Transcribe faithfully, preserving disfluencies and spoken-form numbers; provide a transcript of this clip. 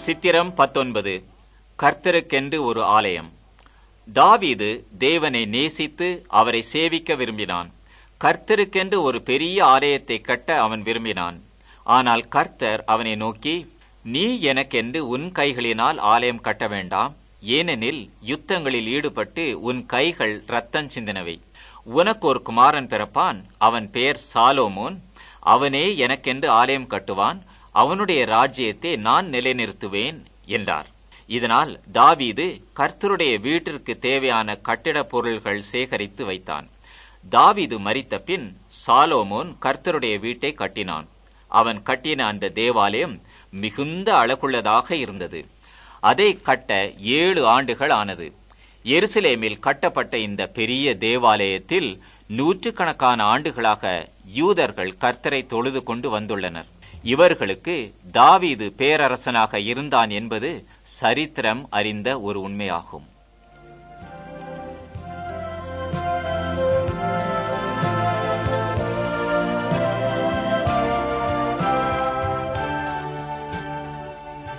சித்திரம் பத்தொன்பது. கர்த்தருக்கென்று ஒரு ஆலயம். தாவீது தேவனை நேசித்து அவரை சேவிக்க விரும்பினான். கர்த்தருக்கென்று ஒரு பெரிய ஆலயத்தை கட்ட அவன் விரும்பினான். ஆனால் கர்த்தர் அவனை நோக்கி, நீ எனக்கென்று உன் கைகளினால் ஆலயம் கட்ட வேண்டாம், ஏனெனில் யுத்தங்களில் ஈடுபட்டு உன் கைகள் இரத்தம் சிந்தினவை. உனக்கு ஒரு குமாரன் பிறப்பான், அவன் பெயர் சாலோமோன். அவனே எனக்கென்று ஆலயம் கட்டுவான், அவனுடைய ராஜ்யத்தை நான் நிலைநிறுத்துவேன் என்றார். இதனால் தாவீது கர்த்தருடைய வீட்டிற்கு தேவையான கட்டிடப் பொருள்கள் சேகரித்து வைத்தான். தாவீது மரித்த பின் சாலோமோன் கர்த்தருடைய வீட்டை கட்டினான். அவன் கட்டின அந்த தேவாலயம் மிகுந்த அழகுள்ளதாக இருந்தது. அதை கட்ட ஏழு ஆண்டுகள் ஆனது. எருசலேமில் கட்டப்பட்ட இந்த பெரிய தேவாலயத்தில் நூற்றுக்கணக்கான ஆண்டுகளாக யூதர்கள் கர்த்தரை தொழுது கொண்டு வந்துள்ளனர். இவர்களுக்கு தாவீது பேரரசனாக இருந்தான் என்பது சரித்திரம் அறிந்த ஒரு உண்மையாகும்.